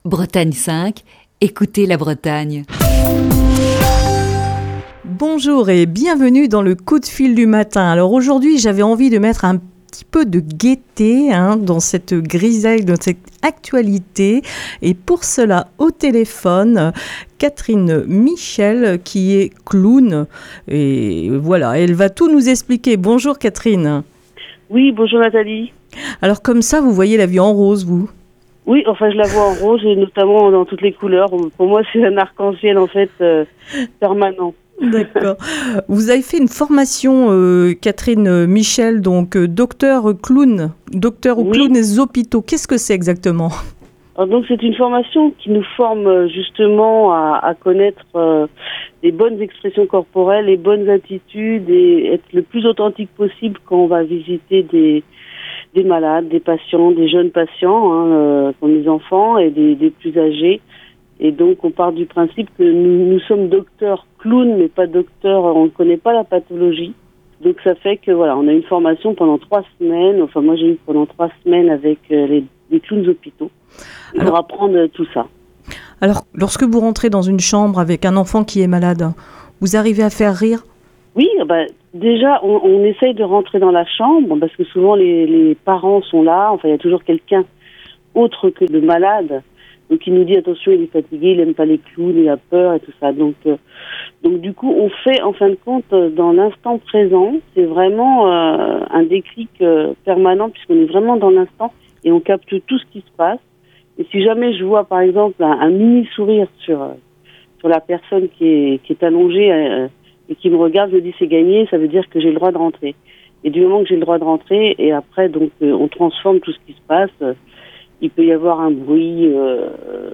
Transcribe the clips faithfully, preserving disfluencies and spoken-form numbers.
Bretagne cinq, écoutez la Bretagne. Bonjour et bienvenue dans le coup de fil du matin. Alors aujourd'hui, j'avais envie de mettre un petit peu de gaieté hein, dans cette grisaille, dans cette actualité. Et pour cela, au téléphone, Catherine Michel, qui est clown. Et voilà, elle va tout nous expliquer. Bonjour Catherine. Oui, bonjour Nathalie. Alors comme ça, vous voyez la vie en rose, vous ? Oui, enfin je la vois en rose et notamment dans toutes les couleurs. Pour moi, c'est un arc-en-ciel en fait euh, permanent. D'accord. Vous avez fait une formation, euh, Catherine Michel, donc euh, docteur clown, docteur au Oui. clown des hôpitaux. Qu'est-ce que c'est exactement ? Alors, donc c'est une formation qui nous forme justement à, à connaître euh, les bonnes expressions corporelles, les bonnes attitudes et être le plus authentique possible quand on va visiter des des malades, des patients, des jeunes patients, hein, euh, comme les enfants et des, des plus âgés. Et donc, on part du principe que nous, nous sommes docteurs clowns, mais pas docteurs, on ne connaît pas la pathologie. Donc, ça fait que, voilà, on a une formation pendant trois semaines, enfin, moi, j'ai eu pendant trois semaines avec euh, les, les clowns hôpitaux, pour Alors, apprendre euh, tout ça. Alors, lorsque vous rentrez dans une chambre avec un enfant qui est malade, vous arrivez à faire rire ? Oui, bah, déjà, on, on essaye de rentrer dans la chambre, parce que souvent, les, les parents sont là, enfin, il y a toujours quelqu'un autre que le malade. Donc il nous dit attention, il est fatigué, il n'aime pas les clowns, il a peur et tout ça. Donc, euh, donc du coup, on fait en fin de compte dans l'instant présent. C'est vraiment euh, un déclic euh, permanent puisqu'on est vraiment dans l'instant et on capte tout ce qui se passe. Et si jamais je vois par exemple un, un mini sourire sur euh, sur la personne qui est qui est allongée euh, et qui me regarde, je me dis c'est gagné, ça veut dire que j'ai le droit de rentrer. Et du moment que j'ai le droit de rentrer, et après donc euh, on transforme tout ce qui se passe. Euh, Il peut y avoir un bruit euh,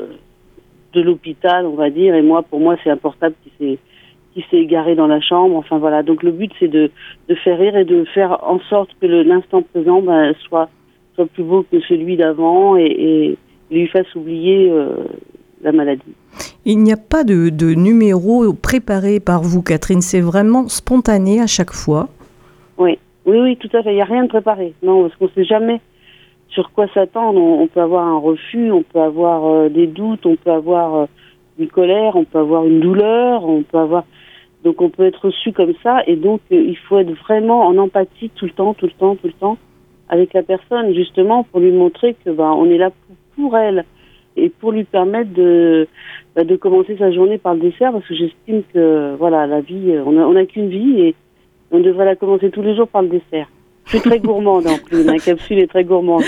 de l'hôpital, on va dire, et moi, pour moi, c'est un portable qui s'est, qui s'est égaré dans la chambre. Enfin voilà, donc le but, c'est de, de faire rire et de faire en sorte que le, l'instant présent ben, soit, soit plus beau que celui d'avant et, et lui fasse oublier euh, la maladie. Il n'y a pas de, de numéro préparé par vous, Catherine, c'est vraiment spontané à chaque fois. Oui, oui, oui, tout à fait, il n'y a rien de préparé. Non, parce qu'on ne sait jamais sur quoi s'attendre. On, on peut avoir un refus, on peut avoir euh, des doutes, on peut avoir euh, une colère, on peut avoir une douleur, on peut avoir... Donc on peut être reçu comme ça et donc euh, il faut être vraiment en empathie tout le temps, tout le temps, tout le temps avec la personne, justement pour lui montrer que bah, on est là pour, pour elle et pour lui permettre de, bah, de commencer sa journée par le dessert parce que j'estime que voilà, la vie, on a, on a qu'une vie et on devrait la commencer tous les jours par le dessert. Je suis très gourmande en plus, la capsule est très gourmande.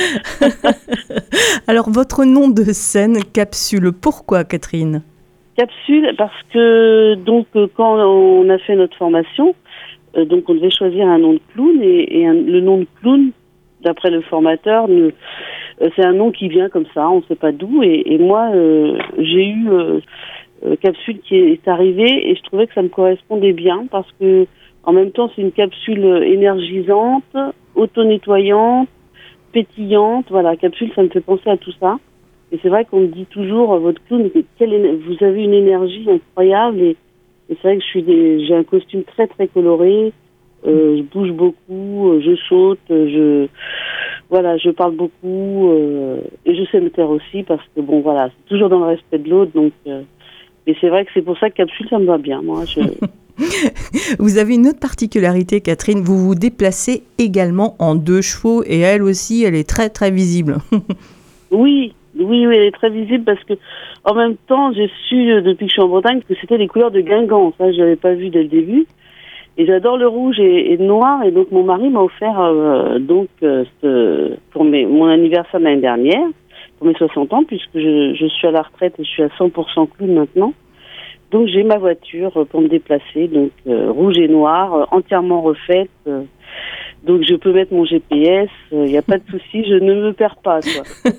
Alors, votre nom de scène, Capsule, pourquoi, Catherine ? Capsule, parce que donc quand on a fait notre formation, euh, donc on devait choisir un nom de clown et, et un, le nom de clown, d'après le formateur, ne, euh, c'est un nom qui vient comme ça, on ne sait pas d'où. Et, et moi, euh, j'ai eu euh, euh, Capsule qui est, est arrivée et je trouvais que ça me correspondait bien parce que en même temps, c'est une capsule énergisante, auto-nettoyante, pétillante. Voilà, capsule, ça me fait penser à tout ça. Et c'est vrai qu'on me dit toujours, votre clown, quelle, vous avez une énergie incroyable. Et, et c'est vrai que je suis des, j'ai un costume très, très coloré. Euh, je bouge beaucoup, je saute, je, voilà, je parle beaucoup. Euh, et je sais me taire aussi parce que, bon, voilà, c'est toujours dans le respect de l'autre. Donc, euh, et c'est vrai que c'est pour ça que capsule, ça me va bien, moi. Je... Vous avez une autre particularité, Catherine, vous vous déplacez également en deux chevaux et elle aussi, elle est très très visible. Oui, oui, oui, elle est très visible parce que en même temps, j'ai su depuis que je suis en Bretagne que c'était les couleurs de Guingamp. Ça, je l'avais pas vu dès le début. Et j'adore le rouge et, et le noir. Et donc mon mari m'a offert euh, donc euh, ce, pour mes, mon anniversaire de l'année dernière, pour mes soixante ans, puisque je, je suis à la retraite et je suis à cent pour cent clown maintenant. Donc j'ai ma voiture pour me déplacer, donc euh, rouge et noir, euh, entièrement refaite. Euh, donc je peux mettre mon G P S, il euh, n'y a pas de souci, je ne me perds pas, quoi.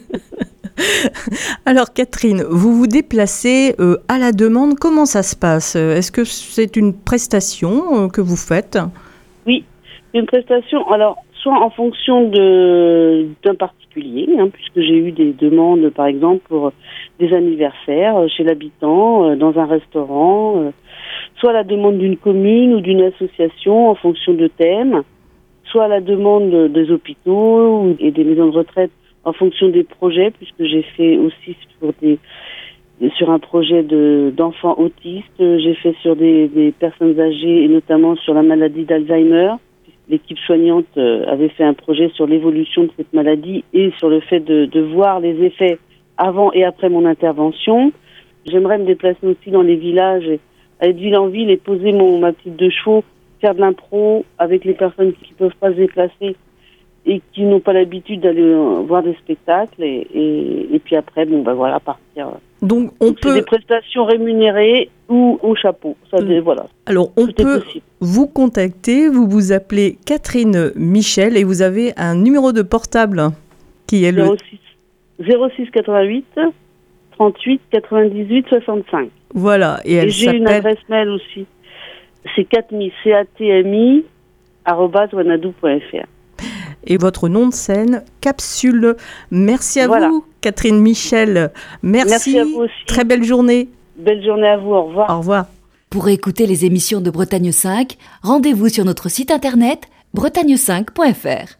Alors Catherine, vous vous déplacez euh, à la demande, comment ça se passe ? Est-ce que c'est une prestation euh, que vous faites ? Oui, une prestation, alors soit en fonction de, d'un particulier, hein, puisque j'ai eu des demandes par exemple pour des anniversaires chez l'habitant, euh, dans un restaurant, euh, soit à la demande d'une commune ou d'une association en fonction de thèmes, soit à la demande des hôpitaux et des maisons de retraite en fonction des projets, puisque j'ai fait aussi sur des sur un projet de d'enfants autistes, j'ai fait sur des, des personnes âgées et notamment sur la maladie d'Alzheimer. L'équipe soignante avait fait un projet sur l'évolution de cette maladie et sur le fait de, de voir les effets avant et après mon intervention. J'aimerais me déplacer aussi dans les villages, aller de ville en ville et poser mon, ma petite de chevaux, faire de l'impro avec les personnes qui ne peuvent pas se déplacer et qui n'ont pas l'habitude d'aller voir des spectacles. Et, et, et puis après, bon, ben voilà, partir. Donc, on Donc, peut... c'est des prestations rémunérées ou au chapeau. Ça, mmh. Voilà. Alors, on Tout peut vous contacter, vous vous appelez Catherine Michel et vous avez un numéro de portable qui est le... zéro six quatre-vingt-huit trente-huit quatre-vingt-dix-huit soixante-cinq. Voilà. Et, elle et j'ai s'appelle... une adresse mail aussi. C'est catmi, C A T M I, arobase wanadoo point F R. Et votre nom de scène, Capsule. Merci à voilà. vous, Catherine Michel. Merci. Merci à vous aussi. Très belle journée. Belle journée à vous. Au revoir. Au revoir. Pour écouter les émissions de Bretagne cinq, rendez-vous sur notre site internet bretagne cinq point F R.